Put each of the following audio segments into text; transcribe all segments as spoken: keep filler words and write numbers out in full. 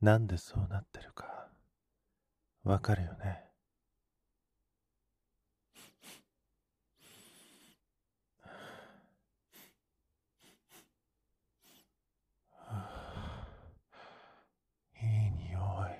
なんでそうなってるかわかるよね。いい匂い。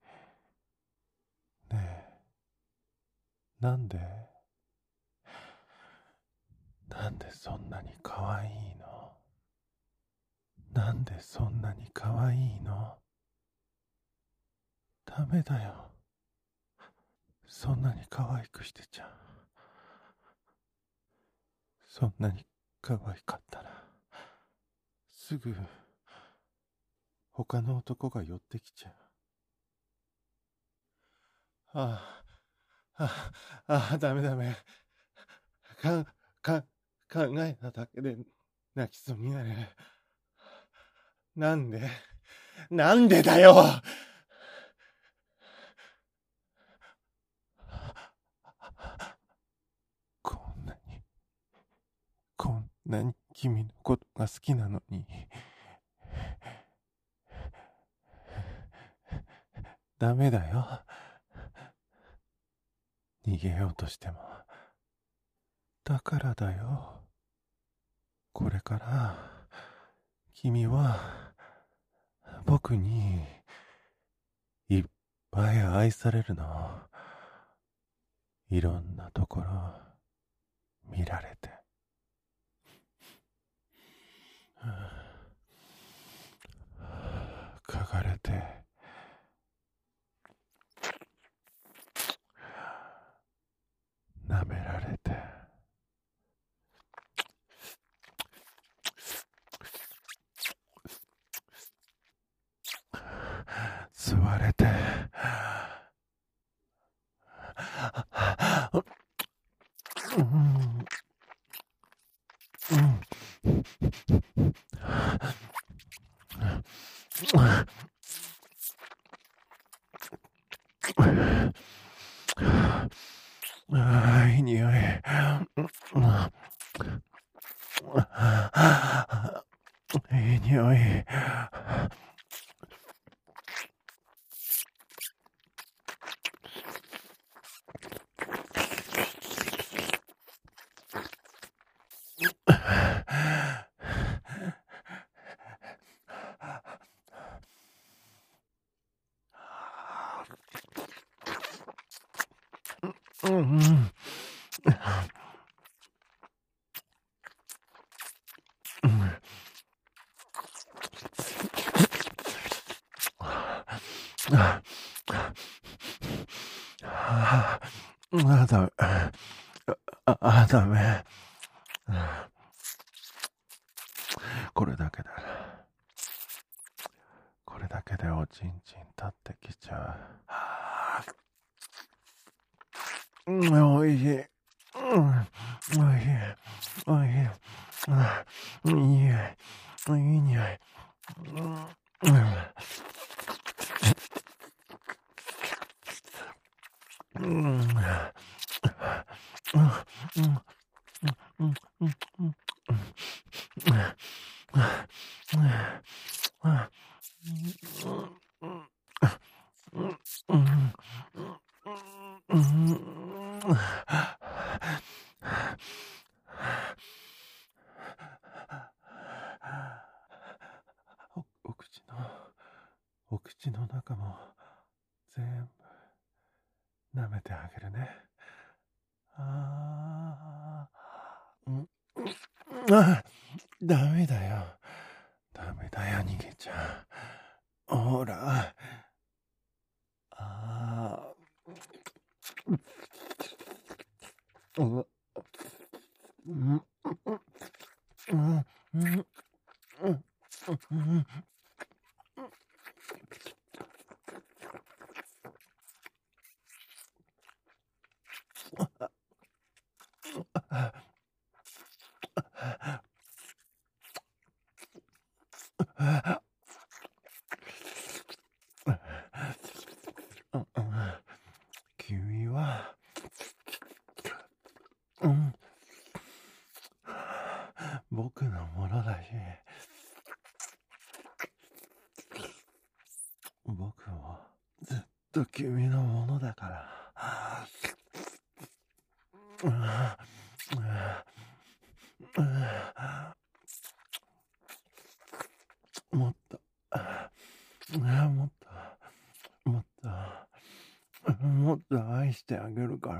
ねえ、なんでなんでそんなに可愛いの？なんでそんなに可愛いの？ダメだよ。そんなに可愛くしてちゃ。そんなに可愛かったら、すぐ他の男が寄ってきちゃう。ああ、ああ、ああ、ダメダメ。か、か、考えただけで泣きそうになる。なんでなんでだよ。こんなに、こんなに君のことが好きなのに。ダメだよ。逃げようとしても。だからだよ。これから君は僕にいっぱい愛されるの。いろんなところ見られて、嗅がれて、舐められて、吸われて、うん、うん、ああ、いい匂い。いい匂い。うんうん。ああ、あ、ダメ。あ、あ、ダメ。これだけだ。これだけでおちんちん立ってきちゃう。うん、おいしい。うん、おいしい。おいしい。うん、いい匂い。いい匂い。うん、うん、うん、うん、うん、うん、うん、お口の、お口の中も全部舐めてあげるね。あー、うん、あ、ダメだよ。ダメだよ、逃げちゃう。ほら。あー、うん、うん、うん、うん、うん、うん、君は、うん、僕のものだし、僕と君のものだから。もっと、もっと、もっと、もっと愛してあげるから。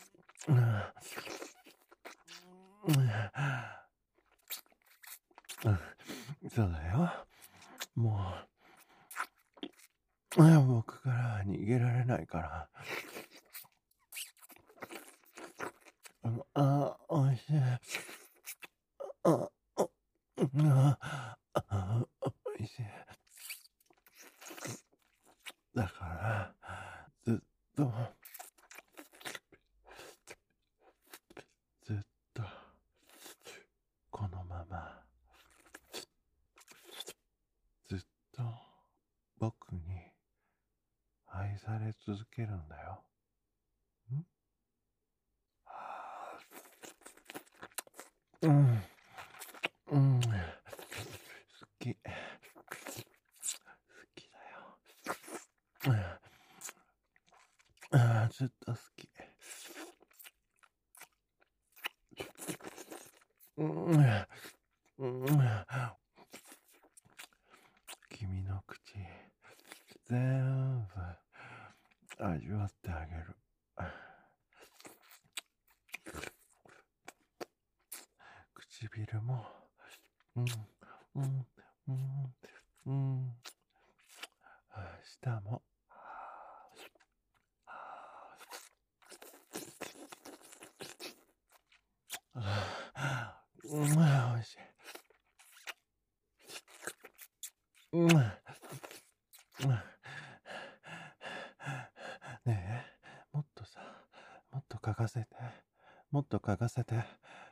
そうだよ。もう、僕から逃げられないから。あ、おいしい。あ、お、あ、あ、おいしい。だから、ずっと、ずっと、このまま、ずっと、僕に愛され続けるんだよ。んうん。うん。好き。好きだよ。うん。ずっと好き。うん。うん。君の口、全部味わってあげる。唇も、うん、うん、うん、うん、舌も、うん、おいしい。うん、ねえ、もっとさ、もっと嗅がせて、もっと嗅がせて、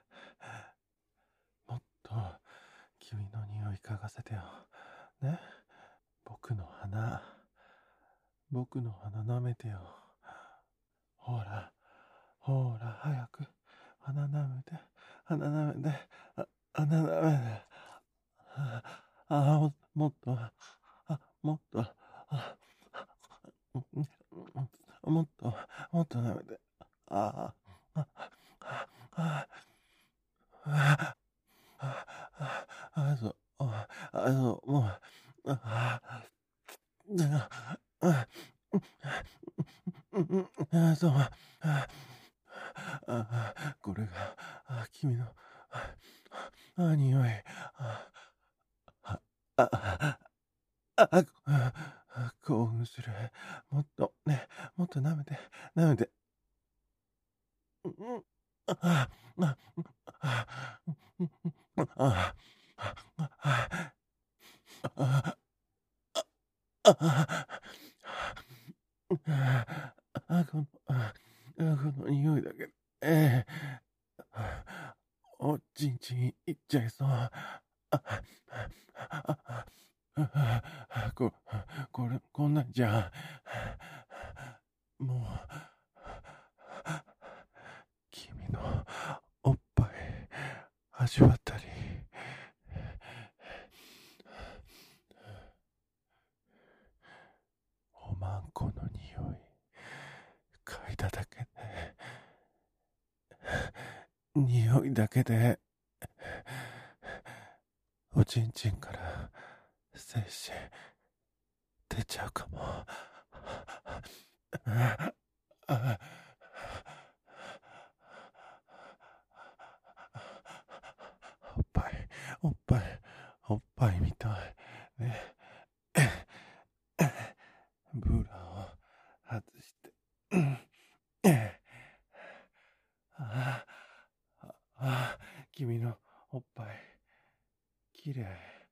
もっと君の匂い嗅がせてよ。ね、僕の鼻、僕の鼻舐めてよ。ほら、ほら、早く、鼻舐めて、鼻舐めて、あ、鼻舐めて。ああ、ももっと、あ、もっと、あ、もっと、もっと舐めて。ああ、あ、あ、あ、あ、あ、そう、あ、そう、もう、あ、あ、あ、あ、そう、あ、あ、これが、あ、君の、あ、匂い、あ、あ、あ、あ、あ、興奮する。もっと、ね、もっと舐めて、舐めて。うん、あ、あ、あ、あ、あ、あ、あ、あ、この、あ、この匂いだけで、ええ、おちんちんいっちゃいそう。あ、あ、あ、こ、これ、こんなんじゃ、もう、君のおっぱい味わったり、おまんこの匂い嗅いだだけで、匂いだけで、おちんちんから精子出ちゃうかも。おっぱい、おっぱい、おっぱいみたい。ね。ブーラを外して。ああ、あ、君のおっぱい、きれい。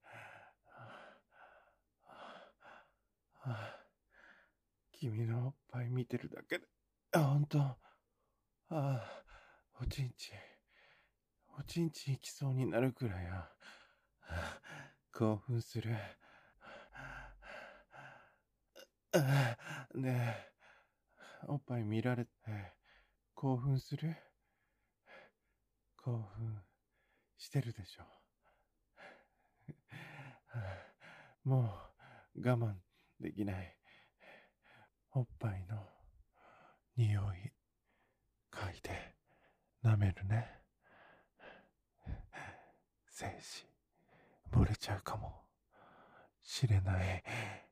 君のおっぱい見てるだけで、あ、ほんと、ああ、おちんちん、おちんちん行きそうになるくらいや。興奮する。ねえ、おっぱい見られて興奮する？興奮してるでしょ。もう我慢できない。 おっぱいの匂い嗅いで舐めるね。精子漏れちゃうかもしれない。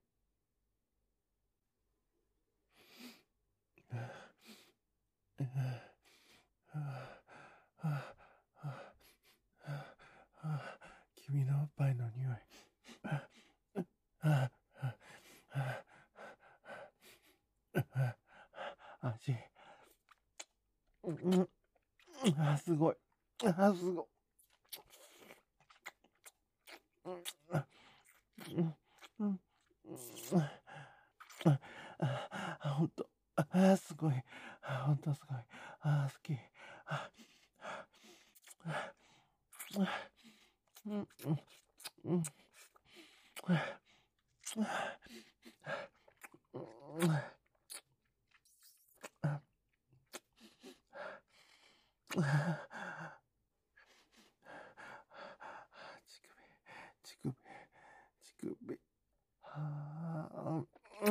君のおっぱいの匂い。味。あ、すごい。あ、すごい。あ、ほんと。あ、すごい。あ、ほんとすごい。あ、好き。あ、うん、うん、うん。乳首、乳首。はあ、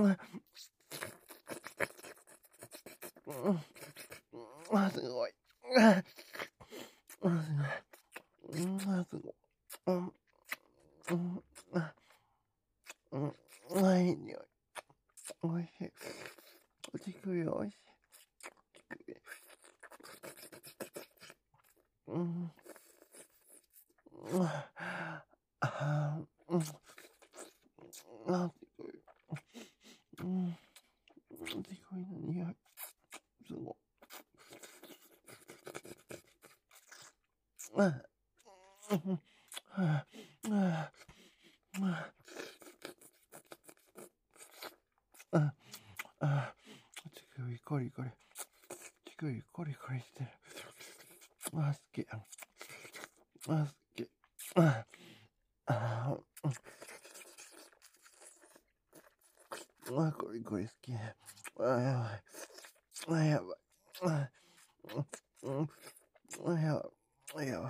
あ、すごい。あ、すごい。あ、すごい。うん、うん、あ、うん、あ、いい匂い。おいしい。乳首おいしい。乳首。うん。あ、あ、うん。あ、乳首。うん。乳首の匂い。すごい。あ、うん。あ、あ、あ、あ、乳首コリコリ。乳首コリコリしてる。あ、好き。あ、好き。あ、あ、あ、コリコリ好き。あ、やばい。あ、やばい。あ、うん、あ、やばい。やばい。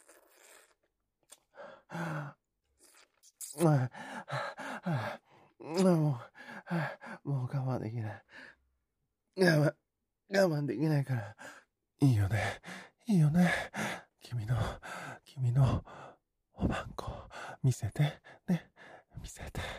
あ、あ、あ、もう、もう我慢できない。我慢、我慢できないから。いいよね。いいよね。君の、君の、おまんこ、見せて。ね。見せて。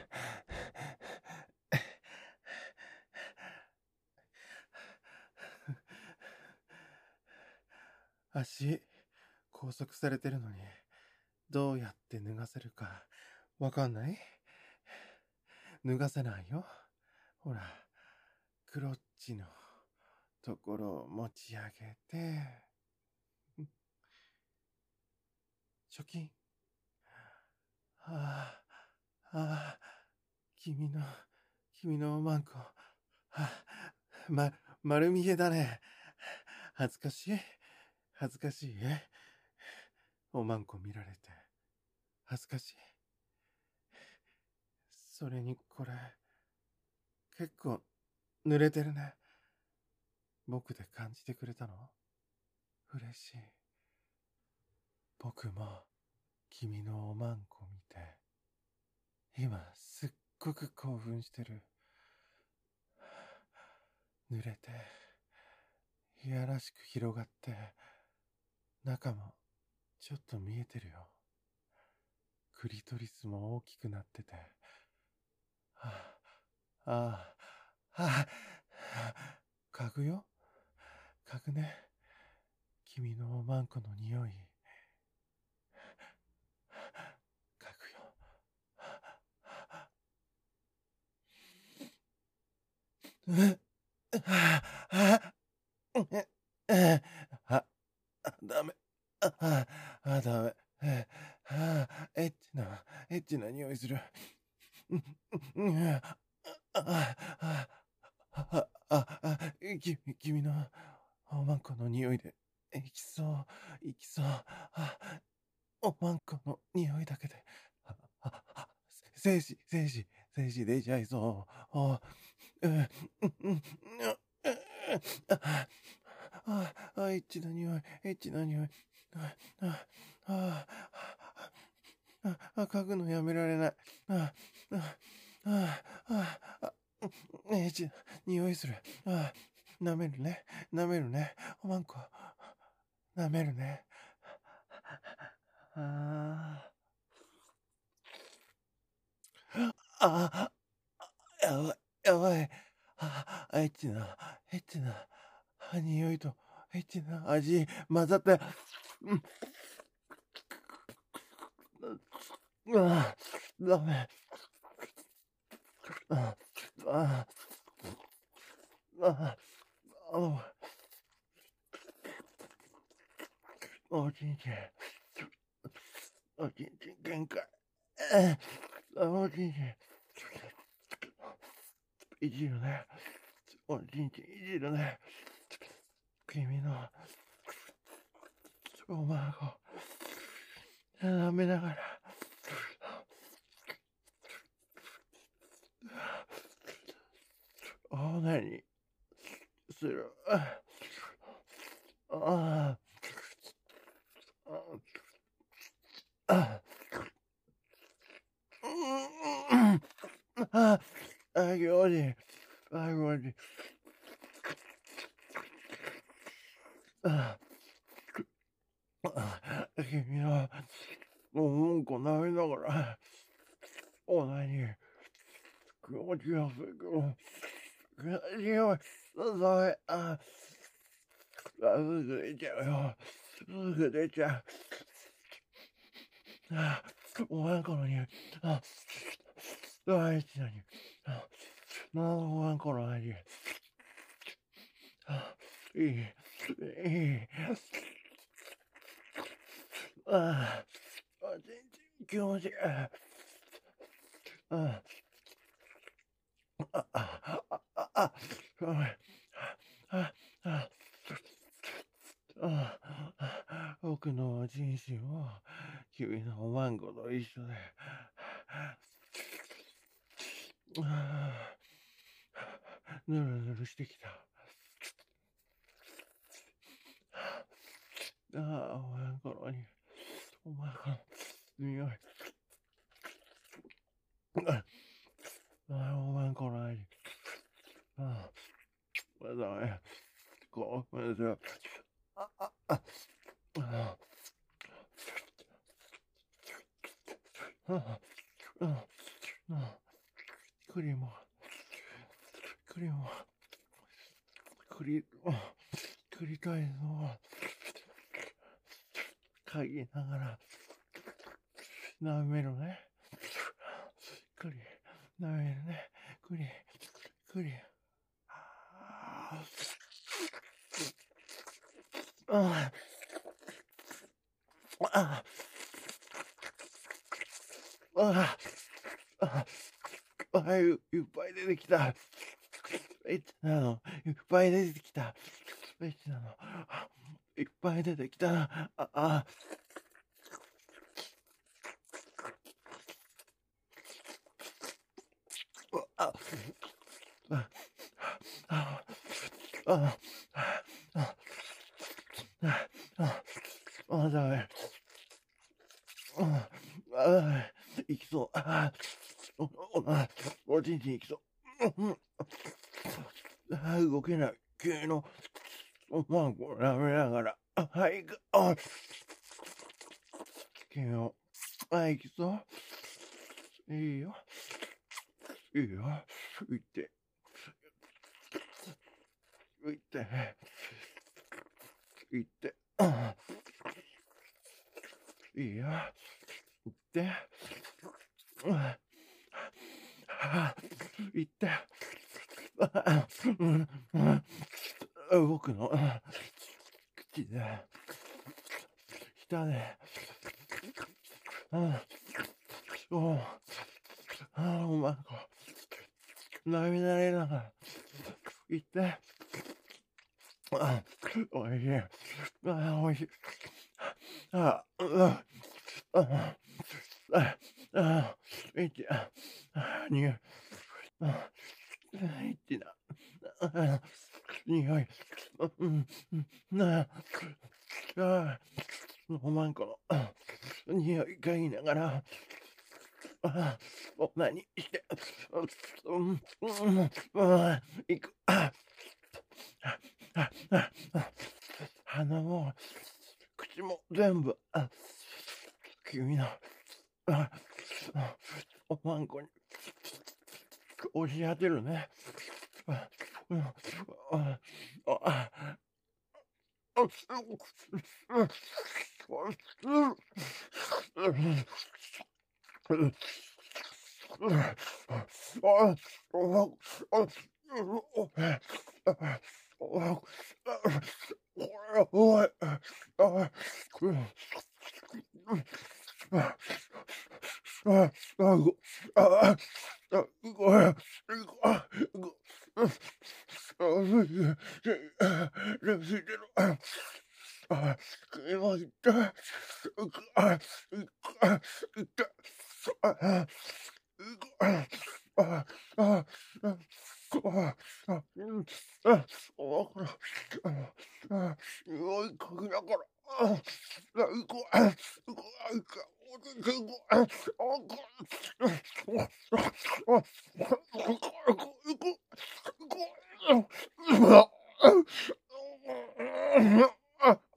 足、拘束されてるのに、どうやって脱がせるか、わかんない？脱がせないよ。ほら、クロッチのところを持ち上げて、チョキン。ああ、ああ、君の、君のおまんこ、あ、ま、丸見えだね。恥ずかしい？恥ずかしい？おまんこ見られて、恥ずかしい？それにこれ、結構濡れてるね。僕で感じてくれたの？嬉しい。僕も君のおまんこ見て、今すっごく興奮してる。濡れて、いやらしく広がって、中もちょっと見えてるよ。クリトリスも大きくなってて、はあ、ああ、はあ、嗅ぐよ。嗅ぐね。君のおまんこの匂い。嗅ぐよ。うああ、あ、あ、ダメ。あ、あ、あ、ダメ。あ、エッチな、エッチな匂いする。あ、あ、あ、あ、あ、あ、き、君のおまんこの匂いで、いきそう、いきそう。あ、おまんこの匂いだけで、あ、あ、あ、精子、精子、精子出ちゃいそう。あ、うん、うん、うん、あ、あ、あ、エッチな匂い、エッチな匂い。あ、あ、あ、あ、あ、嗅ぐのやめられない。あ、あ、あ、あ、 えち、匂いする。ああ、舐めるね。舐めるね。おまんこ。舐めるね。ああ。ああ、やばい。やばい。ああ、エッチな、エッチな、あ匂いと、エッチな味、混ざって、うん、うあ、ダメ。ああ、ああ、おちんちん、おちんちん限界。あおちんちん、いじるね。おちんちんいじるね。君の、おまご、舐めながら、おなにする。ああ、ああ、うん、ああ、あ、気持ちいい。あ、気持ちいい。ああ、君は、もううんこ舐めながら、おなに、気持ちよすいけど、気持ちよい。それ、あ、あ、すぐ出ちゃうよ。すぐ出ちゃう。あ、お前このに、あ、大事なに、あ、なんお前この味、あ、いい、いい、あ、全然気持ちいい。あ、あ、あ、あ、あ、あ、あ、ごめん。あ、あ、あ、あ、僕の人生は君のおまんこと一緒で、あ、ぬるぬるしてきた。ああ、おまんこのに、おまんこの匂い。ああ、おまんこの味。ああ、ダメ。ごめんなさい。あ、あ、あ、あ、あ、あ、あ、クリーム、クリーム、クリ、クリたいのを嗅ぎながら舐めるね。クリ、舐めるね。クリ、クリ。ああ、ああ、ああ、あ、いっぱい出てきた。エッチなの、いっぱい出てきた。エッチなの、いっぱい出てきた。あ、あ、あ、あ、あ、あ、あ、あ、あ、あ、ダメ。あ、あ、行きそう。あ、お、お、あ、おちんちん行きそう。うん、あ、動けない。君の、おまんこ舐めながら。あ、はい、あ、君の、あ、行きそう。いいよ。いいよ。行って。行って。行って。あ、いいよ。行って。あ、あ、行って。あ、うん、うん、僕の口で、舌で、あ、お、あ、おまんこ、涙れながら、行って、あ、おいしい。あ、おいしい。あ、うん、あ、あ、あ、いち、あ、に、あ、いちだ。あ、匂い。うん、うん、なあ、あ、おまんこの匂い嗅ぎながら、 ああ、何して、うん、うん、うん、行く。あああああ鼻も、口も全部、あ君の、ああおまんこに押し当てるね。あうんあああ今言った。あ、あ、痛い。あ、あ、あ、あ、あ、あ、あ、うん、あ、あ、これ、あ、あ、匂い嗅ぎながら、あ、あ、うこ、あ、うこ、あ、うこ、おでけこ、あ、あ、こ、あ、あ、あ、うこ、うこ、うこ、うわ、あ、あ、あ、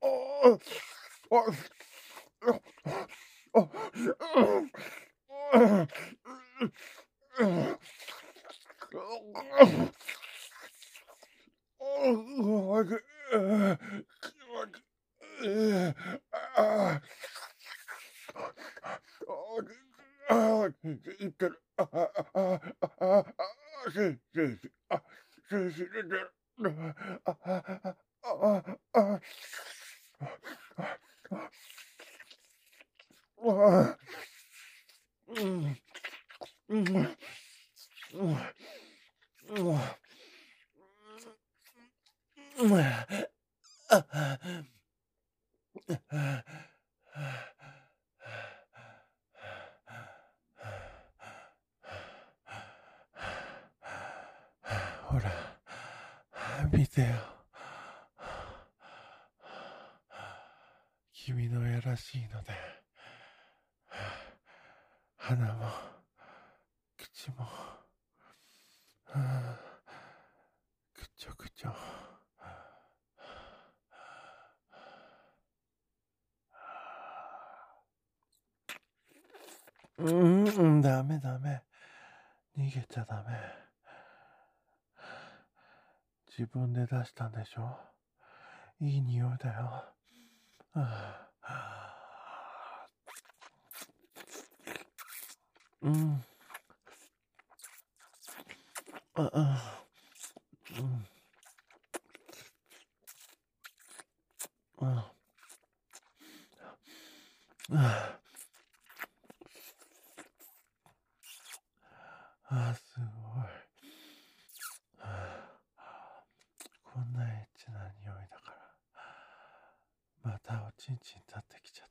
ほら、見てよ。君のやらしいので、鼻も、口も、くちょくちょ。うん、ダメダメ。逃げちゃダメ。自分で出したんでしょ。いい匂いだよ。うん。ああ、うん。ああ、ああ、すごい。こんなエッチな匂いだから、またおちんちん立ってきちゃった。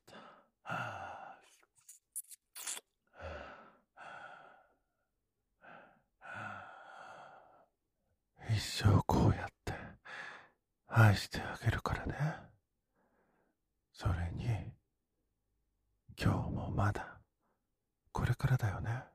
一生こうやって愛してあげるからね。それに今日もまだこれからだよね。